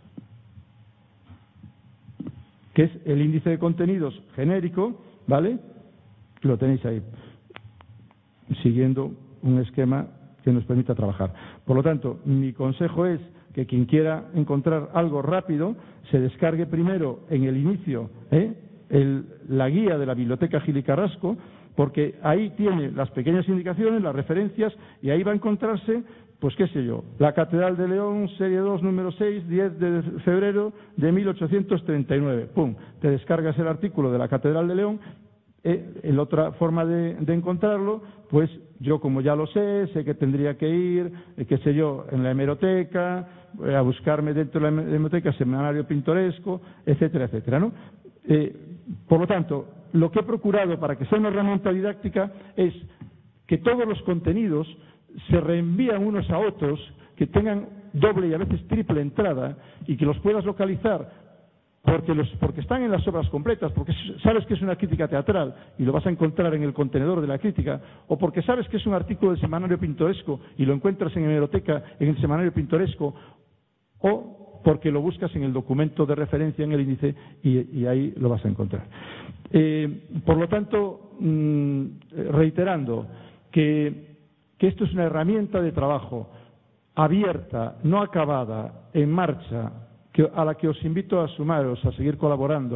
que es el índice de contenidos genérico, ¿vale? Lo tenéis ahí, siguiendo un esquema que nos permita trabajar. Por lo tanto, mi consejo es que quien quiera encontrar algo rápido, se descargue primero en el inicio ¿eh? el, la guía de la Biblioteca Gil y Carrasco, porque ahí tiene las pequeñas indicaciones, las referencias, y ahí va a encontrarse, pues qué sé yo, la Catedral de León, serie dos, número seis, diez de febrero de mil ochocientos treinta y nueve. Pum, te descargas el artículo de la Catedral de León. Eh, en otra forma de, de encontrarlo, pues yo como ya lo sé, sé que tendría que ir, eh, qué sé yo, en la hemeroteca, eh, a buscarme dentro de la hemeroteca semanario pintoresco, etcétera, etcétera, ¿no? Eh, por lo tanto, lo que he procurado para que sea una herramienta didáctica es que todos los contenidos se reenvían unos a otros, que tengan doble y a veces triple entrada, y que los puedas localizar Porque, los, porque están en las obras completas, porque sabes que es una crítica teatral y lo vas a encontrar en el contenedor de la crítica, o porque sabes que es un artículo del semanario pintoresco y lo encuentras en hemeroteca en el semanario pintoresco, o porque lo buscas en el documento de referencia en el índice y, y ahí lo vas a encontrar. Eh, por lo tanto, mmm, reiterando que, que esto es una herramienta de trabajo abierta, no acabada, en marcha, que, a la que os invito a sumaros, a seguir colaborando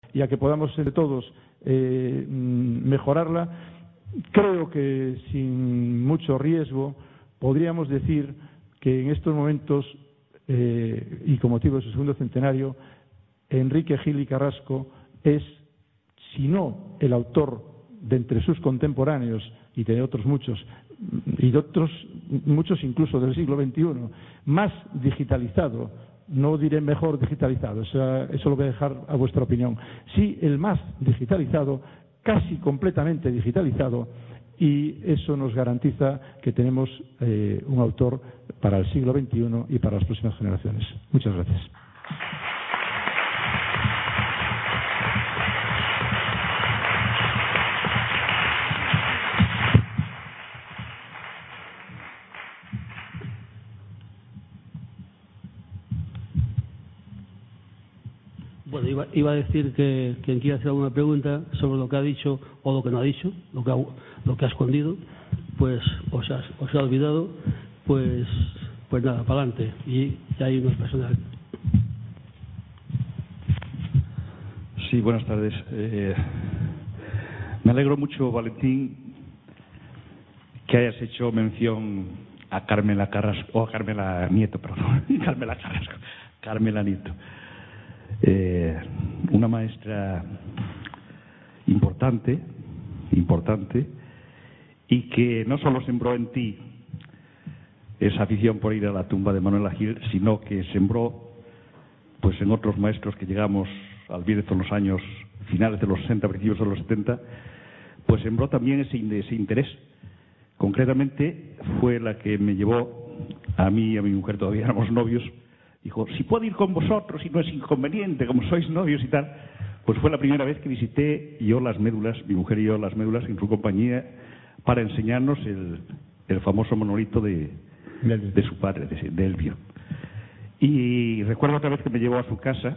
y a que podamos entre todos eh, mejorarla, creo que sin mucho riesgo podríamos decir que en estos momentos, eh, y con motivo de su segundo centenario, Enrique Gil y Carrasco es, si no el autor de entre sus contemporáneos, y de otros muchos, y de otros muchos incluso del siglo veintiuno, más digitalizado, no diré mejor digitalizado, eso, eso lo voy a dejar a vuestra opinión, sí el más digitalizado, casi completamente digitalizado, y eso nos garantiza que tenemos eh, un autor para el siglo veintiuno y para las próximas generaciones. Muchas gracias. Bueno, iba, iba a decir que quien quiera hacer alguna pregunta sobre lo que ha dicho o lo que no ha dicho, lo que ha, lo que ha escondido, pues o se ha, o se ha olvidado, pues pues nada, para adelante. Y, y hay unos personal. Sí, buenas tardes. Eh, me alegro mucho, Valentín, que hayas hecho mención a Carmela Carrasco, o a Carmela Nieto, perdón, Carmela Carrasco, Carmela Nieto. Eh, una maestra importante, importante, y que no solo sembró en ti esa afición por ir a la tumba de Manuela Gil, sino que sembró pues en otros maestros que llegamos al Bierzo en los años finales de los sesenta, principios de los setenta, pues sembró también ese, ese interés. Concretamente fue la que me llevó a mí y a mi mujer, todavía éramos novios. Dijo, si puedo ir con vosotros y no es inconveniente, como sois novios y tal. Pues fue la primera vez que visité yo las médulas, mi mujer y yo las médulas en su compañía, para enseñarnos el, el famoso monolito de, de su padre, de, de Elvio. Y recuerdo otra vez que me llevó a su casa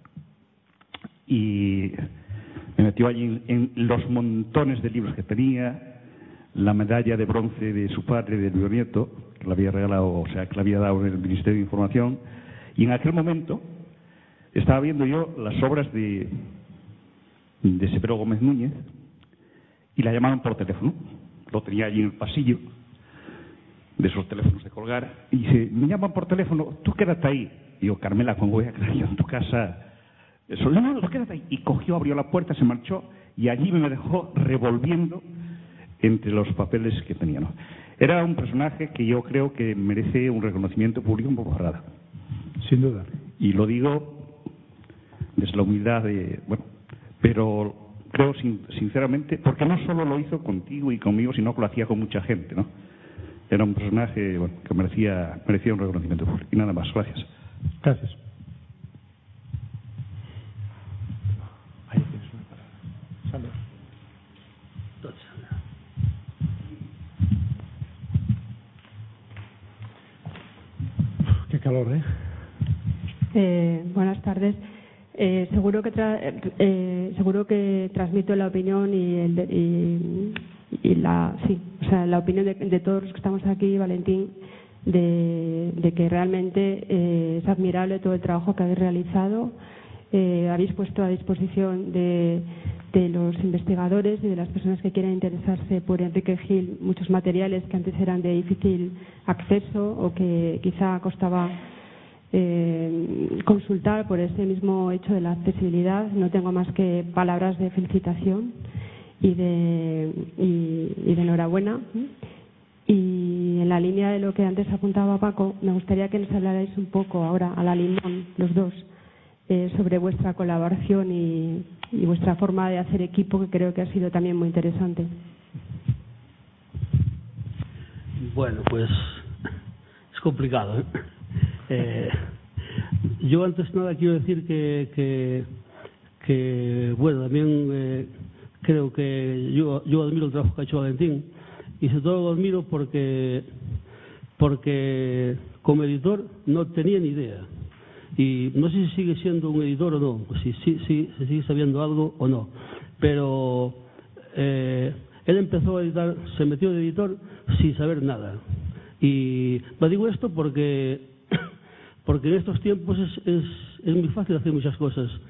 y me metió allí en, en los montones de libros que tenía, la medalla de bronce de su padre, de Elvio Nieto, que le había regalado, o sea, que le había dado en el Ministerio de Información. Y en aquel momento estaba viendo yo las obras de, de Severo Gómez Núñez y la llamaban por teléfono. Lo tenía allí en el pasillo de esos teléfonos de colgar y dice, me llaman por teléfono, tú quédate ahí. Y yo, Carmela, ¿cómo voy a quedar yo en tu casa? Eso, no, no, no, quédate ahí. Y cogió, abrió la puerta, se marchó y allí me dejó revolviendo entre los papeles que tenía, ¿no? Era un personaje que yo creo que merece un reconocimiento público un poco barrada. Sin duda. Y lo digo desde la humildad de, bueno, pero creo sin, sinceramente, porque no solo lo hizo contigo y conmigo, sino que lo hacía con mucha gente, ¿no? Era un personaje, bueno, que merecía, merecía un reconocimiento público. Y nada más, gracias. Gracias. Ahí tienes una palabra. Sandra. Qué calor, ¿eh? Eh, buenas tardes. Eh, seguro que tra eh, seguro que transmito la opinión y, el de, y, y la sí, o sea, la opinión de, de todos los que estamos aquí, Valentín, de, de que realmente eh, es admirable todo el trabajo que habéis realizado. Eh, habéis puesto a disposición de, de los investigadores y de las personas que quieran interesarse por Enrique Gil muchos materiales que antes eran de difícil acceso o que quizá costaba Eh, consultar por ese mismo hecho de la accesibilidad. No tengo más que palabras de felicitación y de, y, y de enhorabuena. Y en la línea de lo que antes apuntaba Paco, me gustaría que nos hablarais un poco ahora a la limón, los dos, eh, sobre vuestra colaboración y, y vuestra forma de hacer equipo, que creo que ha sido también muy interesante. Bueno, pues es complicado, ¿eh? Eh, yo antes nada quiero decir que, que, que bueno, también eh, creo que yo, yo admiro el trabajo que ha hecho Valentín y sobre todo lo admiro porque, porque como editor no tenía ni idea y no sé si sigue siendo un editor o no, si, si, si, si sigue sabiendo algo o no, pero eh, él empezó a editar, se metió de editor sin saber nada y lo digo esto porque porque en estos tiempos es, es, es muy fácil hacer muchas cosas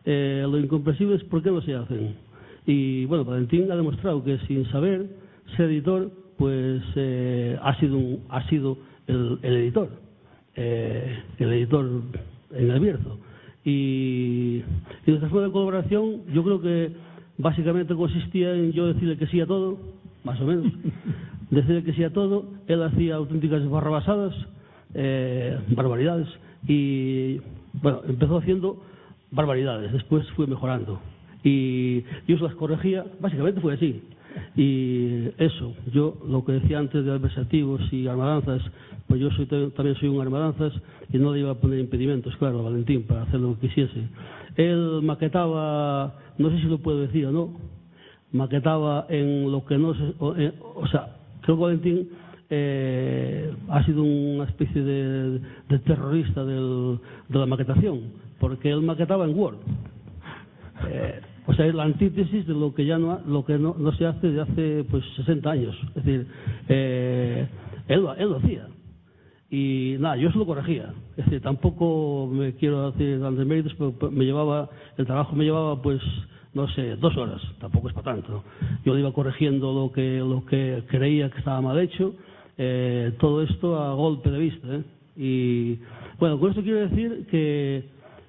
eh, lo incomprensible es por qué no se hacen. Y bueno, Valentín ha demostrado que sin saber ser editor, pues eh, ha sido un, ha sido el, el editor, eh, el editor en el Bierzo. Y, y nuestra forma de colaboración, yo creo que básicamente consistía en yo decirle que sí a todo, más o menos, decirle que sí a todo. Él hacía auténticas barrabasadas, eh, barbaridades, y bueno, empezó haciendo barbaridades, después fue mejorando y yo se las corregía, básicamente fue así. Y eso, yo lo que decía antes de adversativos y armadanzas, pues yo soy, también soy un armadanzas y no le iba a poner impedimentos, claro, a Valentín para hacer lo que quisiese. Él maquetaba, no sé si lo puedo decir o no, maquetaba en lo que no se, o, eh, o sea, creo que Valentín eh, ha sido una especie de, de terrorista del, de la maquetación, porque él maquetaba en Word. Eh, o sea, es la antítesis de lo que ya no, lo que no, no se hace desde hace pues sesenta años. Es decir, eh, él, él lo hacía. Y nada, yo se lo corregía. Es decir, tampoco me quiero hacer grandes méritos, pero me llevaba, el trabajo me llevaba pues, no sé, dos horas. Tampoco es para tanto. Yo le iba corrigiendo lo que, lo que creía que estaba mal hecho. Eh, todo esto a golpe de vista. ¿eh? Y bueno, con esto quiero decir que,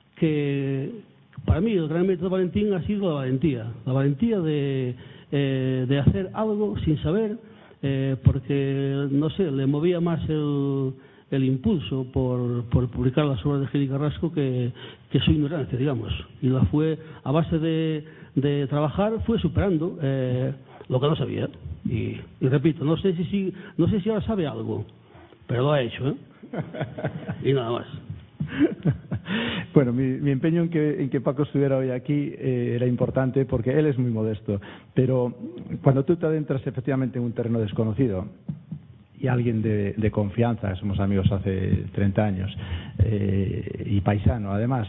que para mí el gran mérito de Valentín ha sido la valentía, la valentía de, eh, de hacer algo sin saber, eh, porque, no sé, le movía más el, el impulso por, por publicar las obras de Gil y Carrasco que, que su ignorancia, digamos. Y la fue, a base de, de trabajar, fue superando eh, lo que no sabía. Y, y repito, no sé si, si, no sé si ahora sabe algo, pero lo ha hecho, ¿eh? Y nada más. Bueno, mi, mi empeño en que, en que Paco estuviera hoy aquí eh, era importante porque él es muy modesto, pero cuando tú te adentras efectivamente en un terreno desconocido y alguien de, de confianza, somos amigos hace treinta años, eh, y paisano además,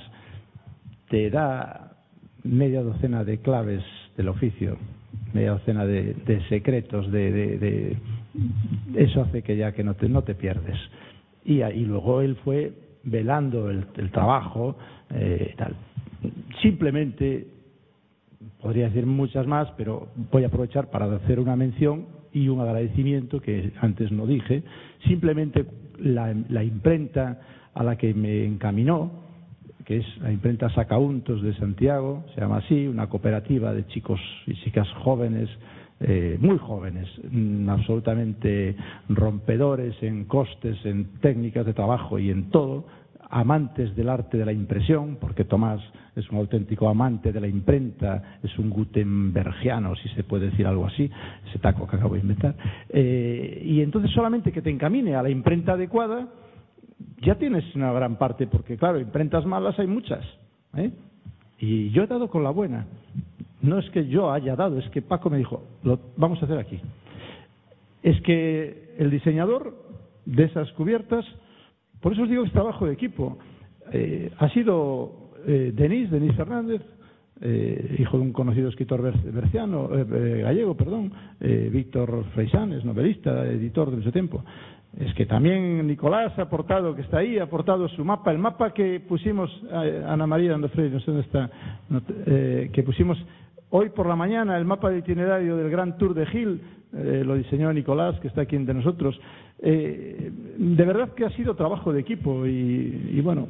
te da media docena de claves del oficio, media docena de, de secretos, de, de, de eso hace que ya que no te, no te pierdes. Y, y luego él fue velando el, el trabajo, eh, tal. Simplemente, podría decir muchas más, pero voy a aprovechar para hacer una mención y un agradecimiento que antes no dije. Simplemente la, la imprenta a la que me encaminó, que es la imprenta Sacauntos de Santiago, se llama así, una cooperativa de chicos y chicas jóvenes, Eh, muy jóvenes, mm, absolutamente rompedores en costes, en técnicas de trabajo y en todo, amantes del arte de la impresión, porque Tomás es un auténtico amante de la imprenta, es un gutenbergiano, si se puede decir algo así, ese taco que acabo de inventar, eh, y entonces solamente que te encamine a la imprenta adecuada, ya tienes una gran parte, porque claro, imprentas malas hay muchas, ¿eh? Y yo he dado con la buena. No es que yo haya dado, es que Paco me dijo, lo vamos a hacer aquí. Es que el diseñador de esas cubiertas, por eso os digo que es trabajo de equipo, eh, ha sido eh, Denis, Denis Fernández, eh, hijo de un conocido escritor berciano, eh, gallego, perdón, eh, Víctor Freisanes, novelista, editor de ese tiempo. Es que también Nicolás ha aportado, que está ahí, ha aportado su mapa, el mapa que pusimos, eh, Ana María Ando Freire, no sé dónde está, no, eh, que pusimos hoy por la mañana, el mapa de itinerario del Gran Tour de Gil, eh, lo diseñó Nicolás, que está aquí entre nosotros. Eh, de verdad que ha sido trabajo de equipo y, y bueno.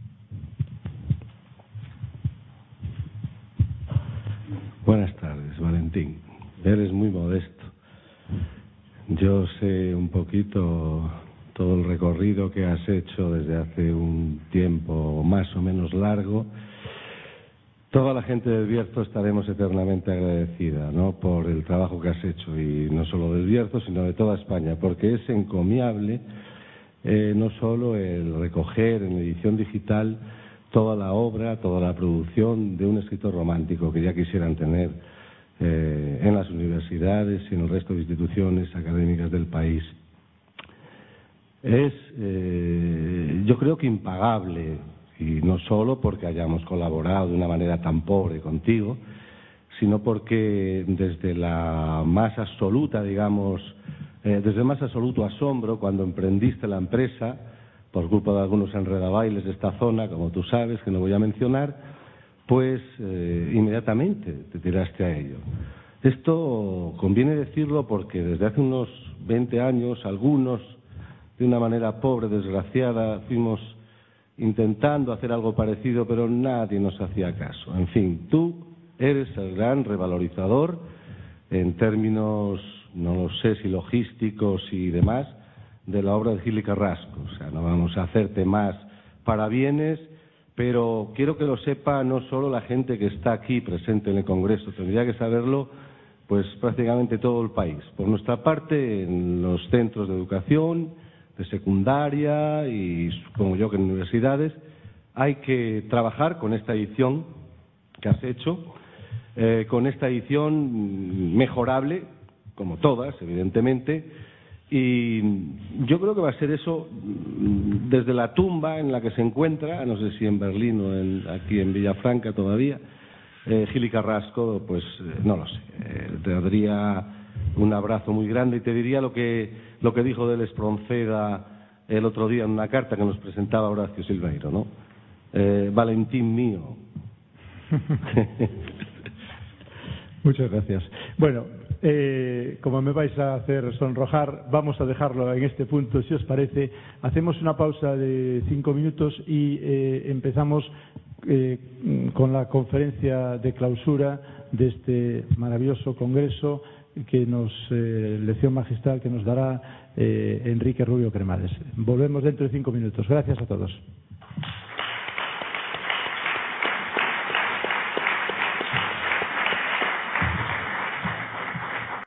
Buenas tardes, Valentín. Eres muy modesto. Yo sé un poquito todo el recorrido que has hecho desde hace un tiempo más o menos largo. Toda la gente del Bierzo estaremos eternamente agradecida, ¿no?, por el trabajo que has hecho, y no solo del Bierzo, sino de toda España, porque es encomiable eh, no solo el recoger en edición digital toda la obra, toda la producción de un escritor romántico que ya quisieran tener eh, en las universidades y en el resto de instituciones académicas del país. Es, eh, yo creo que impagable. Y no solo porque hayamos colaborado de una manera tan pobre contigo, sino porque desde la más absoluta, digamos, eh, desde el más absoluto asombro, cuando emprendiste la empresa, por culpa de algunos enredabailes de esta zona, como tú sabes, que no voy a mencionar, pues eh, inmediatamente te tiraste a ello. Esto conviene decirlo porque desde hace unos veinte años, algunos, de una manera pobre, desgraciada, fuimos intentando hacer algo parecido, pero nadie nos hacía caso. En fin, tú eres el gran revalorizador en términos, no lo sé si logísticos y demás, de la obra de Gil y Carrasco. O sea, no vamos a hacerte más parabienes, pero quiero que lo sepa no solo la gente que está aquí presente en el Congreso, tendría que saberlo pues prácticamente todo el país. Por nuestra parte, en los centros de educación, de secundaria y supongo yo que en universidades, hay que trabajar con esta edición que has hecho, eh, con esta edición mejorable, como todas, evidentemente, y yo creo que va a ser eso desde la tumba en la que se encuentra, no sé si en Berlín o en, aquí en Villafranca todavía, eh, Gil y Carrasco, pues eh, no lo sé, eh, te daría un abrazo muy grande y te diría lo que, lo que dijo del Espronceda el otro día en una carta que nos presentaba Horacio Silveiro, ¿no? Eh, Valentín mío. Muchas gracias. Bueno, eh, como me vais a hacer sonrojar, vamos a dejarlo en este punto, si os parece. Hacemos una pausa de cinco minutos y eh, empezamos eh, con la conferencia de clausura de este maravilloso congreso que nos, eh, lección magistral que nos dará eh, Enrique Rubio Cremades. Volvemos dentro de cinco minutos. Gracias a todos.